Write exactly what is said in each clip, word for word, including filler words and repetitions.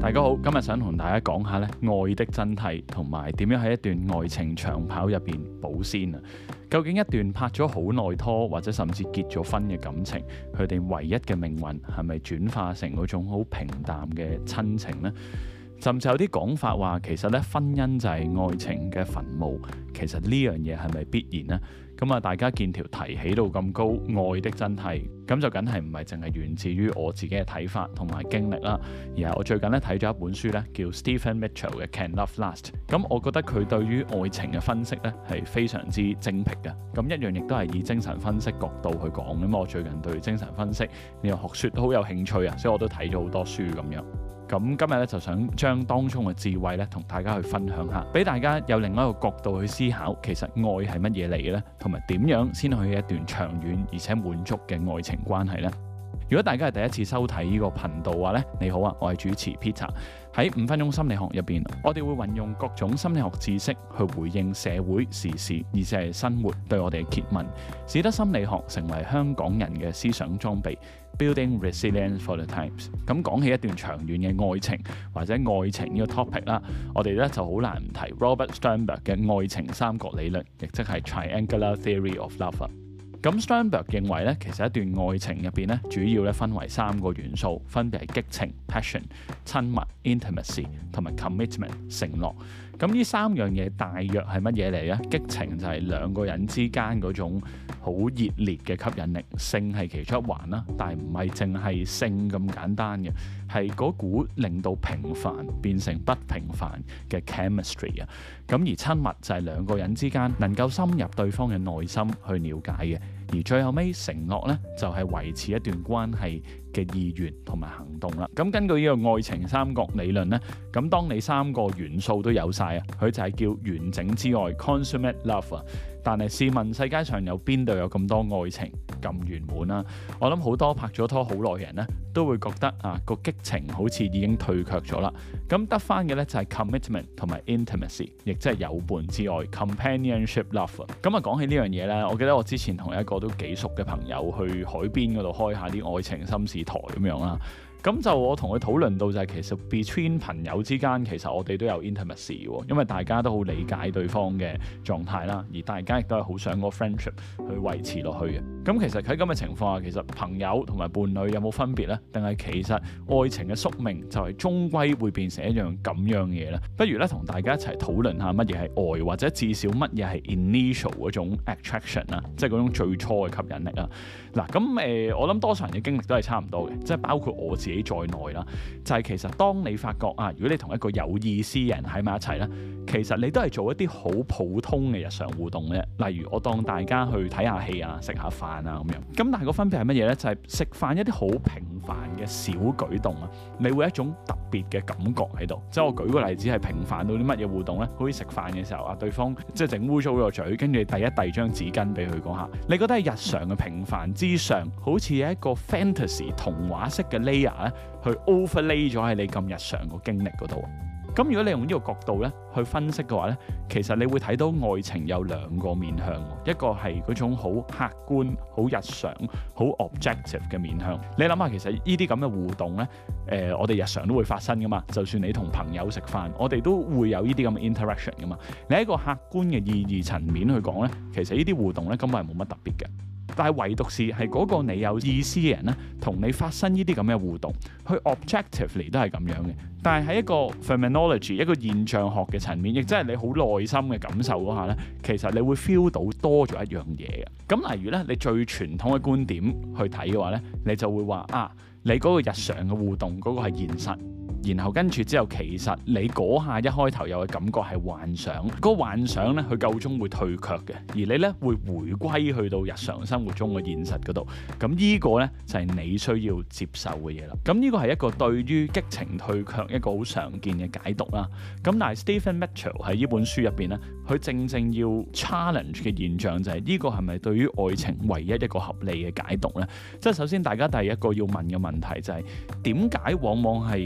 大家好，今日想同大家講下咧愛的真諦，同埋點樣喺一段愛情長跑入邊保鮮啊！究竟一段拍咗好耐拖，或者甚至結咗婚嘅感情，佢哋唯一嘅命運係咪轉化成嗰種好平淡嘅親情呢？甚至有啲講法話，其實咧婚姻就係愛情嘅墳墓。其實呢樣嘢係咪必然呢？咁啊，大家見條題起到咁高，愛的真諦，咁就梗係唔係淨係源自於我自己嘅睇法同埋經歷啦。而係我最近咧睇咗一本書咧，叫 Stephen Mitchell 嘅 Can Love Last。咁我覺得佢對於愛情嘅分析咧係非常之精闢嘅。咁一樣亦都係以精神分析角度去講。咁我最近對精神分析呢個學説都好有興趣啊，所以我都睇咗好多書咁樣。咁今日咧就想將當中嘅智慧咧同大家去分享下，俾大家有另外一個角度去思考，其實愛係乜嘢嚟嘅咧，同埋點樣先去一段長遠而且滿足嘅愛情關係呢？如果大家係第一次收睇呢個頻道嘅話咧，你好啊，我係主持 Peter。喺五分鐘心理學入邊，我哋會運用各種心理學知識去回應社會時事，而且係生活對我哋嘅詰問，使得心理學成為香港人嘅思想裝備。Building resilience for the times。咁講起一段長遠嘅愛情或者愛情呢個 topic 啦，我哋咧就好難唔提 Robert Sternberg 嘅愛情三角理論，亦即係 Triangular Theory of Love。咁 Sternberg 認為咧，其實一段愛情入邊咧，主要咧分為三個元素，分別係激情 passion、親密 intimacy 同埋 commitment 承諾。咁呢三樣嘢大約係乜嘢嚟咧？激情就係兩個人之間嗰種好熱烈嘅吸引力，性係其中一環啦，但係唔係淨係性咁簡單嘅，係嗰股令到平凡變成不平凡嘅 chemistry 啊。咁而親密就係兩個人之間能夠深入對方嘅內心去了解嘅，而最後尾承諾咧就係維持一段關係嘅意願同埋行動啦。咁根據呢個愛情三角理論咧，咁當你三個元素都有晒啊，佢就係叫完整之愛 consummate love 啊。但係試問世界上有邊度有咁多愛情咁圓滿啦？我諗好多拍咗拖好耐嘅人咧，都會覺得啊個激情好似已經退卻咗啦。咁得翻嘅咧就係 commitment 同埋 intimacy， 亦即係有伴之愛 companionship love。咁啊講起呢樣嘢咧，我記得我之前同一個都幾熟嘅朋友去海邊嗰度開下啲愛情心事台咁樣啦。咁就我同佢討論到就係其實 between 朋友之間，其實我哋都有 intimacy 喎，因為大家都好理解對方嘅狀態啦，而大家亦都係好想個 friendship 去維持落去嘅。咁其實喺咁嘅情況下，其實朋友同埋伴侶有冇分別呢？定係其實愛情嘅宿命就係終歸會變成一樣咁樣嘢呢？不如咧同大家一齊討論下乜嘢係愛，或者至少乜嘢係 initial 嗰種 attraction 啊，即係嗰種最初嘅吸引力啊。嗱咁誒，我諗多數人嘅經歷都係差唔多嘅，即係包括我自己在內啦。就係其實當你發覺啊，如果你同一個有意思嘅人喺埋一齊咧，其實你都係做一啲好普通嘅日常互動嘅，例如我當大家去睇下戲啊、食下飯啊咁樣。咁但係個分別係乜嘢咧？就係食飯一啲好平凡嘅小舉動啊，你會有一種特別嘅感覺喺度。即係我舉個例子係平凡到啲乜嘢互動咧？好似食飯嘅時候啊，對方即係整污糟咗個嘴，跟住第一遞張紙巾俾佢嗰下，你覺得係日常嘅平凡之上，好似有一個 fantasy 童話式嘅 layer 咧，去 overlay 咗喺你咁日常個經歷嗰度。咁如果你用呢個角度咧去分析嘅話咧，其實你會睇到愛情有兩個面向，一個係嗰種好客觀、好日常、好 objective 嘅面向。你諗下，其實呢啲咁嘅互動咧，誒、呃，我哋日常都會發生噶嘛。就算你同朋友食飯，我哋都會有呢啲咁嘅 interaction 噶嘛。你喺個客觀嘅意義層面去講咧，其實呢啲互動咧根本係冇乜特別嘅。但係唯獨是係嗰個你有意思嘅人咧，同你發生呢啲咁嘅互動，佢 objectively 都係咁樣嘅。但係喺一個 phenomenology 一個現象學嘅層面，亦即係你好內心嘅感受嗰下咧，其實你會 feel 到多咗一樣嘢嘅。咁例如咧，你最傳統嘅觀點去睇嘅話咧，你就會話啊，你嗰個日常嘅互動嗰個係現實。然後跟住之後，其實你嗰下一開頭有嘅感覺係幻想，嗰個幻想咧，佢夠鐘會退卻嘅，而你咧會回歸去到日常生活中嘅現實嗰度。咁呢個咧就係你需要接受嘅嘢啦。咁呢個係一個對於激情退卻一個好常見嘅解讀啦。咁但係 Stephen Mitchell 喺呢本書入邊咧，佢正正要 challenge 嘅現象就係呢個係咪對於愛情唯一一個合理嘅解讀咧？即係首先大家第一個要問嘅問題就係點解往往係嗰個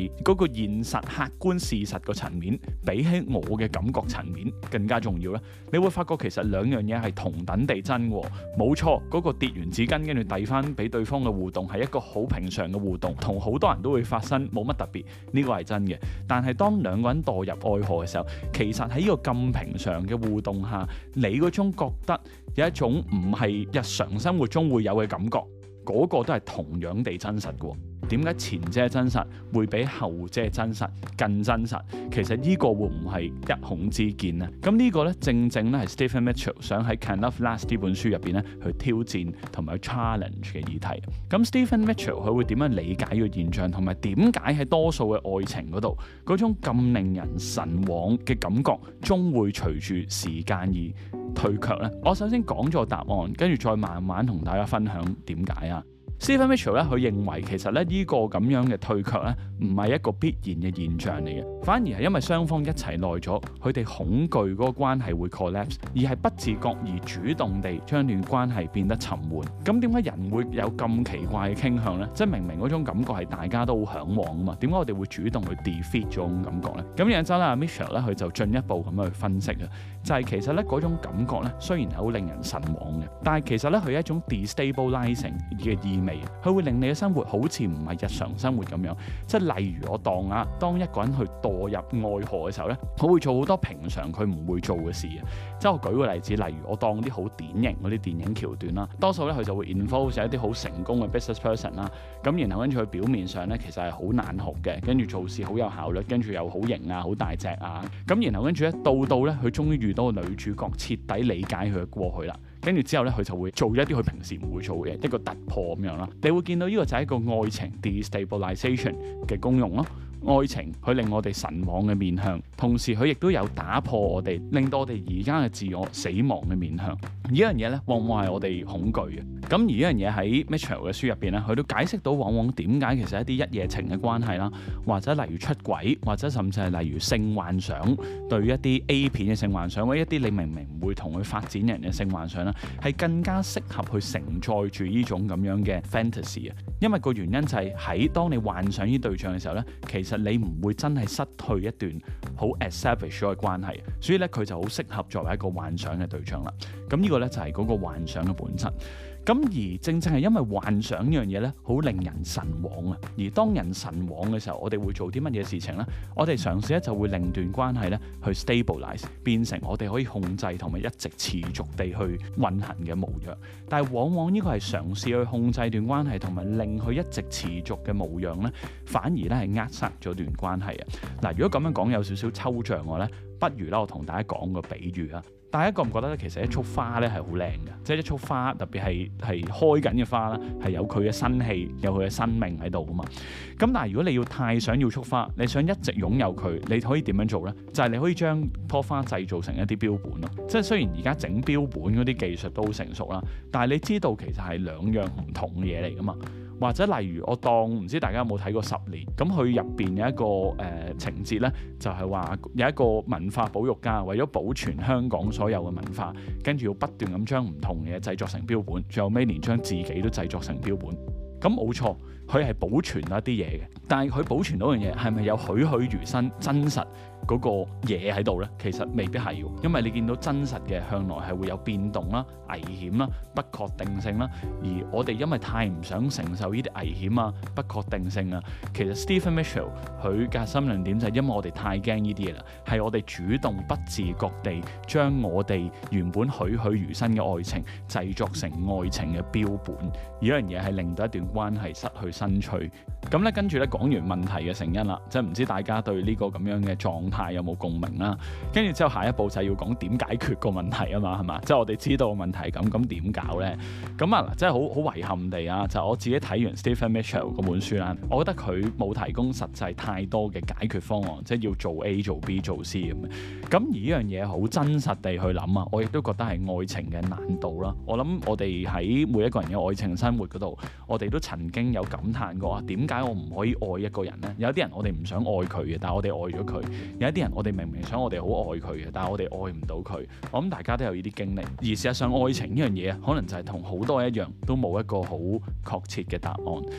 個現實客觀事實個層面，比起我嘅感覺層面更加重要咧？你會發覺其實兩樣嘢係同等地真喎。冇錯，嗰個跌完紙巾跟住遞翻俾對方嘅互動係一個好平常嘅互動，同好多人都會發生，冇乜特別，呢個係真嘅。但係當兩個人墮入愛河嘅時候，其實喺呢個咁平常嘅互動下，你嗰種覺得有一種唔係日常生活中會有嘅感覺，嗰個都係同樣地真實嘅。點解前者真實會比後者真實更真實？其實呢個會唔係一孔之見呢？咁呢個咧正正咧係 Stephen Mitchell 想喺 Can Love Last 呢本書入邊咧去挑戰同埋 challenge 嘅議題。咁 Stephen Mitchell 佢會點樣理解呢個現象，同埋點解喺多數嘅愛情嗰度嗰種咁令人神往嘅感覺，終會隨住時間而退卻呢？我首先講咗答案，跟住再慢慢同大家分享點解啊。Stephen Mitchell 咧，佢認為其實咧呢個咁樣嘅退卻咧，唔係一個必然嘅現象嚟嘅，反而係因為雙方一齊耐咗，佢哋恐懼嗰個關係會 collapse， 而係不自覺而主動地將段關係變得沉悶。咁點解人會有咁奇怪嘅傾向呢？即係明明嗰種感覺係大家都好嚮往啊嘛，點解我哋會主動去 defeat 咗種感覺呢？咁然之後咧，Mitchell 咧佢就進一步咁樣去分析啊，就係、是、其實咧嗰種感覺咧雖然係好令人神往嘅，但係其實咧佢係一種 destabilizing 嘅意味。佢會令你嘅生活好似唔係日常生活咁樣，即係例如我當啊，當一個人去墮入愛河嘅時候咧，佢會做好多平常佢唔會做嘅事啊。即係我舉個例子，例如我當啲好典型嗰啲電影橋段啦，多數咧佢就會 involve 一啲好成功嘅 business person 啦，咁然後跟住佢表面上咧其實係好難學嘅，跟住做事好有效率，跟住又好型啊，好大隻啊，咁然後跟住咧到到咧佢終於遇到個女主角，徹底理解佢嘅過去啦。跟住之後咧，佢就會做一啲佢平時唔會做嘅一個突破咁樣啦。你會見到呢個就係一個愛情 destabilization 嘅功用咯。愛情佢令我哋神往嘅面向，同時佢亦都有打破我哋，令到我哋而家嘅自我死亡嘅面向。呢樣嘢咧，往往係我哋恐懼嘅。咁而呢樣嘢喺 Mitchell 嘅書入邊咧，佢都解釋到往往點解其實一啲一夜情嘅關係啦，或者例如出軌，或者甚至係例如性幻想，對於一啲 A 片嘅性幻想，或者一啲你明明唔會同佢發展人嘅性幻想啦，係更加適合去承載住呢種咁樣嘅 fantasy 啊。因為個原因就係喺當你幻想呢對象嘅時候咧，其實你唔會真係失去一段好 establish 咗嘅關係，所以咧佢就好適合作為一個幻想嘅對象啦。咁呢個咧就係嗰個幻想嘅本質。咁而正正係因為幻想呢樣嘢咧，好令人神往啊！而當人神往嘅時候，我哋會做啲乜嘢事情呢？我哋嘗試咧就會令段關係咧去 stabilize， 變成我哋可以控制同埋一直持續地去運行嘅模樣。但係往往呢個係嘗試去控制段關係同埋令佢一直持續嘅模樣咧，反而咧係扼殺咗段關係啊！嗱，如果咁樣講有少少抽象嘅咧，不如啦，我同大家講個比喻啊。大家覺唔覺得咧？其實一束花咧係好靚嘅，即係一束花，特別係係開緊嘅花啦，係有佢嘅生氣，有佢嘅生命喺度噶嘛。咁但係如果你要太想要束花，你想一直擁有佢，你可以點樣做呢？就係你可以將棵花製造成一啲標本咯。即係雖然而家整標本嗰啲技術都好成熟啦，但係你知道其實係兩樣唔同嘅嘢嚟噶嘛。或者例如我當唔知大家有冇睇過十年，咁佢入邊有一個誒、呃、情節呢，就係、是、話有一個文化保育家為咗保存香港所有嘅文化，跟住要不斷咁將唔同嘅嘢製作成標本，最後尾連將自己都製作成標本。咁冇錯，佢係保存咗一啲嘢嘅，但係佢保存到樣嘢係咪有栩栩如生真實嗰個嘢喺度呢？其實未必係，因為你見到真實嘅向來係會有變動啦、危險啦、不確定性啦。而我哋因為太唔想承受呢啲危險啊、不確定性啊，其實 Stephen Mitchell 佢嘅核心論點就係因為我哋太驚呢啲嘢啦，係我哋主動不自覺地將我哋原本栩栩如生嘅愛情製作成愛情嘅標本，而呢樣嘢係令到一段關係失去生趣。咁咧跟住咧講完問題嘅成因啦，即係唔知大家對呢個咁樣嘅狀態有冇共鳴啦？跟住之後下一步就係要講點解決個問題啊嘛，係嘛？即係我哋知道個問題咁，咁點搞咧？咁啊，即係好好遺憾地啊，就我自己睇完 Stephen Mitchell 嗰本書啦，我覺得佢冇提供實際太多嘅解決方案，即係要做 A 做 B 做 C 咁。咁而呢樣嘢好真實地去諗啊，我亦都覺得係愛情嘅難度啦。我諗我哋喺每一個人嘅愛情生活嗰度，我哋都曾經有感嘆過啊，點解我唔可以愛一個人呢？有啲人我哋唔想愛佢嘅，但係我哋愛咗佢；有一啲人我哋明明想我哋好愛佢嘅，但係我哋愛唔到佢。我諗大家都有呢啲經歷，而事實上愛情呢樣嘢可能就係同好多一樣，都冇一個好確切嘅答案。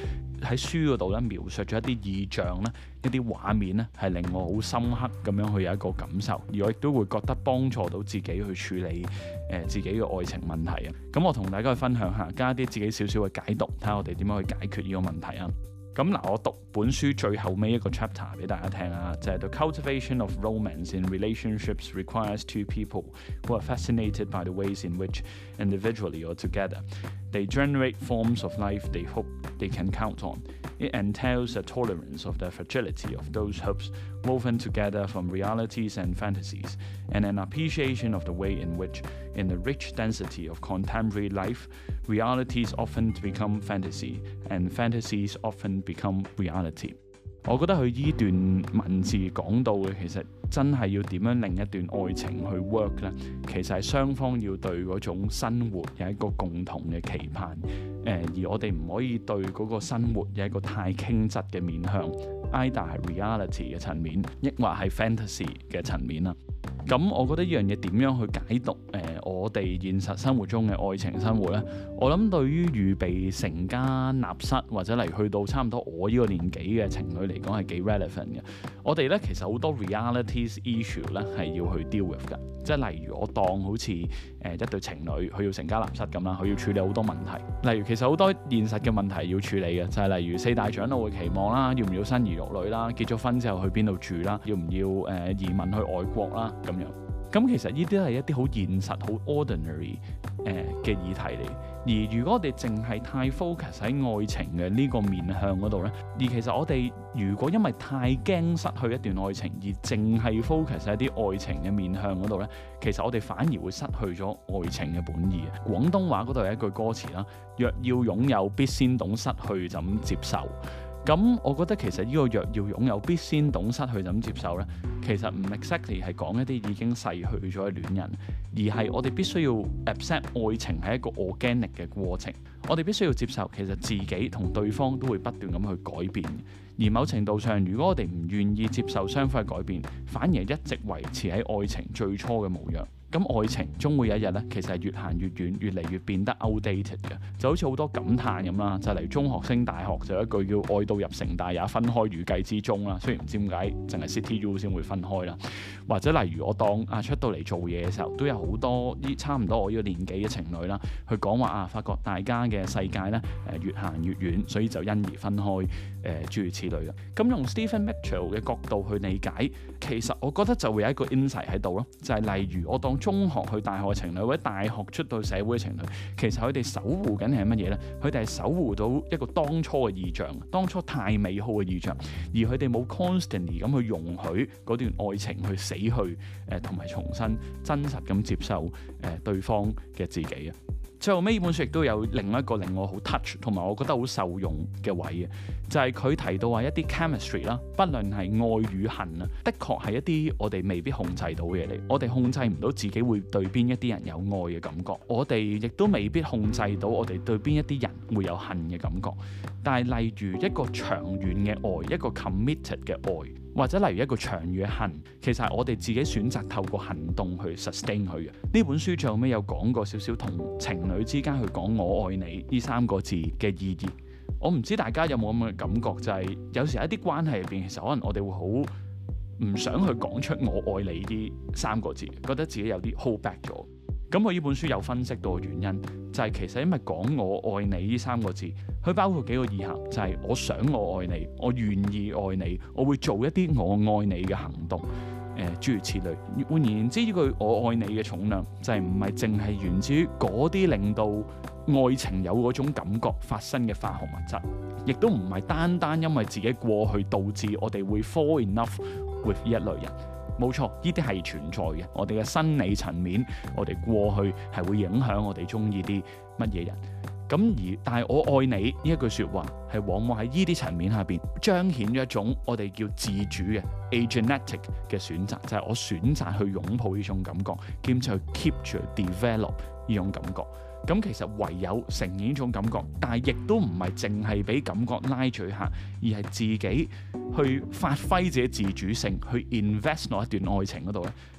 喺書嗰度咧描述咗一啲意象咧，一啲畫面咧，係令我好深刻咁樣去有一個感受，而我亦都會覺得幫助到自己去處理誒、呃、自己嘅愛情問題啊。咁我同大家去分享下，加啲自己少少嘅解讀，睇下我哋點樣去解決呢個問題啊。咁嗱，我讀本書最後尾一個 chapter 俾大家聽啊，就係 The cultivation of romance in relationships requires two people who are fascinated by the ways in which individually or together they generate forms of life they hope they can count on. It entails a tolerance of the fragility of those hopes woven together from realities and fantasies, and an appreciation of the way in which, in the rich density of contemporary life, realities often become fantasy, and fantasies often become reality. 我覺得佢依段文字講到嘅，其實真係要點樣令一段愛情去 work 呢？其實係雙方要對嗰種生活有一個共同嘅期盼，誒、呃，而我哋唔可以對嗰個生活有一個太傾側嘅面向 ，either 係 reality 嘅層面，抑或係 fantasy 嘅層面啦。咁我覺得呢樣嘢點樣去解讀誒、呃、我哋現實生活中嘅愛情生活呢？我諗對於預備成家立室或者嚟去到差唔多我呢個年紀嘅情侶嚟講係幾 relevant 嘅。我哋咧其實好多 realities issue 咧係要去 deal with 㗎，即係例如我當好似誒、呃、一對情侶佢要成家立室咁啦，佢要處理好多問題。例如其實好多現實嘅問題要處理嘅，就係、是、例如四大長老嘅期望啦，要唔要生兒育女啦，結咗婚之後去邊度住啦，要唔要誒、呃、移民去外國啦咁樣。咁其實呢啲都係一啲好現實、好 ordinary 誒嘅議題嚟。而如果我哋淨係太 focus 喺愛情嘅呢個面向嗰度呢，而其實我哋如果因為太驚失去一段愛情，而淨係 focus 喺啲愛情嘅面向嗰度呢，其實我哋反而會失去咗愛情嘅本意。廣東話嗰度有一句歌詞啦：若要擁有，必先懂失去怎接受。咁我覺得其實呢個若要擁有，必先懂失去怎接受呢，其實唔 exactly 係講一啲已經逝去咗嘅戀人，而係我哋必須要 accept 愛情係一個 organic 嘅過程。我哋必須要接受其實自己同對方都會不斷咁去改變。而某程度上，如果我哋唔願意接受雙方嘅改變，反而一直維持喺愛情最初嘅模樣，咁愛情終會有一日咧，其實係越行越遠，越嚟越變得 outdated 嘅，就好似好多感嘆咁啦。就嚟中學升大學就有一句叫愛到入城大也分開如計之中啦。雖然唔知點解淨係 City U 先會分開啦，或者例如我當啊出到嚟做嘢嘅時候，都有好多呢差唔多我呢個年紀嘅情侶啦，去講話啊，發覺大家嘅世界咧誒越行越遠，所以就因而分開誒諸如此類啦。咁用 Stephen Mitchell 嘅角度去理解，其實我覺得就會有一個 insight 喺度咯，就係、是、例如我當中學去大學嘅情侶，或者大學出到社會嘅情侶，其實佢哋守護緊係乜嘢呢？佢哋係守護到一個當初嘅意象，當初太美好嘅意象，而佢哋冇 constantly 咁去容許嗰段愛情去死去，誒同埋重新真實咁接受誒、呃、對方嘅自己啊！最後尾呢本書亦都有另一個令我好 touch 同埋我覺得好受用嘅位嘅，就係、是、佢提到話一啲 chemistry 啦，不論係愛與恨啊，的確係一啲我哋未必控制到嘅嘢嚟。我哋控制唔到自己會對邊一啲人有愛嘅感覺，我哋亦都未必控制到我哋對邊一啲人會有恨嘅感覺。但係例如一個長遠嘅愛，一個 committed 嘅愛，或者例如一個長遠嘅恨，其實係我哋自己選擇透過行動去 sustain 佢嘅。呢本書最後尾有講過少少同情侶之間去講我愛你呢三個字嘅意義。我唔知大家有冇咁嘅感覺，就係、是、有時喺一啲關係入邊，其實可能我哋會好唔想去講出我愛你呢三個字，覺得自己有啲 hold back 咗。咁我呢本書有分析到嘅原因，就係、是、其實因為講我愛你呢三個字，佢包括幾個意涵，就係、是、我想我愛你，我願意愛你，我會做一啲我愛你嘅行動，誒、呃、諸如此類。換言之，呢句我愛你嘅重量，就係唔係淨係源自於嗰啲令到愛情有嗰種感覺發生嘅化學物質，亦都唔係單單因為自己過去導致我哋會 fall in love with 呢一類人。冇錯，呢啲係存在嘅。我哋嘅生理層面，我哋過去係會影響我哋中意啲乜嘢人。咁而但係我愛你呢一句説話，係往往喺呢啲層面下邊彰顯咗一種我哋叫自主嘅 agenetic 嘅選擇，就係、是、我選擇去擁抱呢種感覺，兼且去 keep 住 develop 呢種感覺。咁其實唯有承認呢種感覺，但係亦都唔係淨係俾感覺拉住客，而係自己去發揮自己自主性，去 invest 落一段愛情嗰度咧，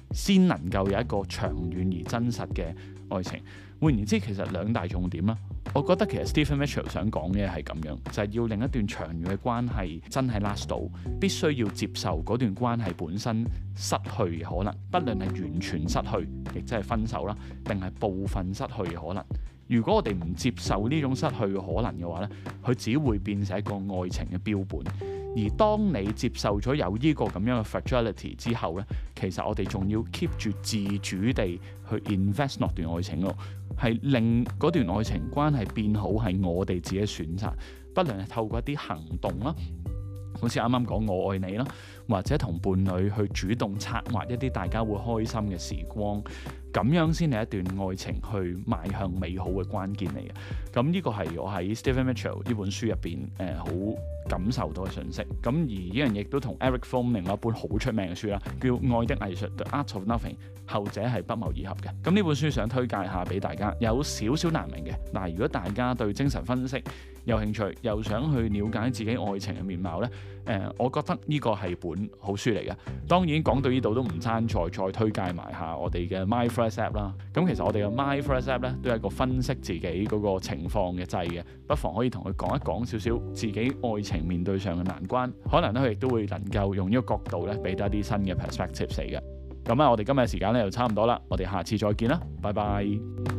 先能夠有一個長遠而真實嘅愛情。換言之，其實兩大重點啦。我覺得其實 Stephen Mitchell 想講嘅係咁樣，就係、是、要令一段長遠嘅關係真係 last 到，必須要接受嗰段關係本身失去嘅可能，不論係完全失去，亦即係分手啦，定係部分失去嘅可能。如果我哋唔接受呢種失去嘅可能嘅話咧，佢只會變成一個愛情嘅標本。而當你接受咗有呢個咁樣嘅 fragility 之後咧，其實我哋仲要 keep 住自主地去 invest 落段愛情咯，係令嗰段愛情關係變好，係我哋自己選擇，不論係透過一啲行動啦，好似啱啱講我愛你啦，或者同伴侶去主動策劃一啲大家會開心嘅時光，咁樣先係一段愛情去邁向美好嘅關鍵嚟嘅。咁呢個係我喺 Stephen Mitchell 呢本書入邊誒好感受到嘅信息。咁而呢樣嘢亦都同 Eric Fromm 另外一本好出名嘅書啦，叫《愛的藝術 The Art of Loving》，後者係不謀而合嘅。咁呢本書想推介下俾大家，有少少難明嘅。嗱，如果大家對精神分析有興趣，又想去了解自己愛情嘅面貌呢，誒、呃，我覺得呢個係本好書嚟嘅。當然講到呢度都唔爭再再推介埋下我哋嘅 MindFresh App 啦。咁其實我哋嘅 MindFresh App 咧都係一個分析自己嗰個情況嘅掣嘅，不妨可以同佢講一講少少自己愛情面對上嘅難關，可能咧佢亦都會能夠用呢個角度咧俾多啲新嘅 perspective 嚟嘅。咁啊，我哋今日時間咧就差唔多啦，我哋下次再見啦，拜拜。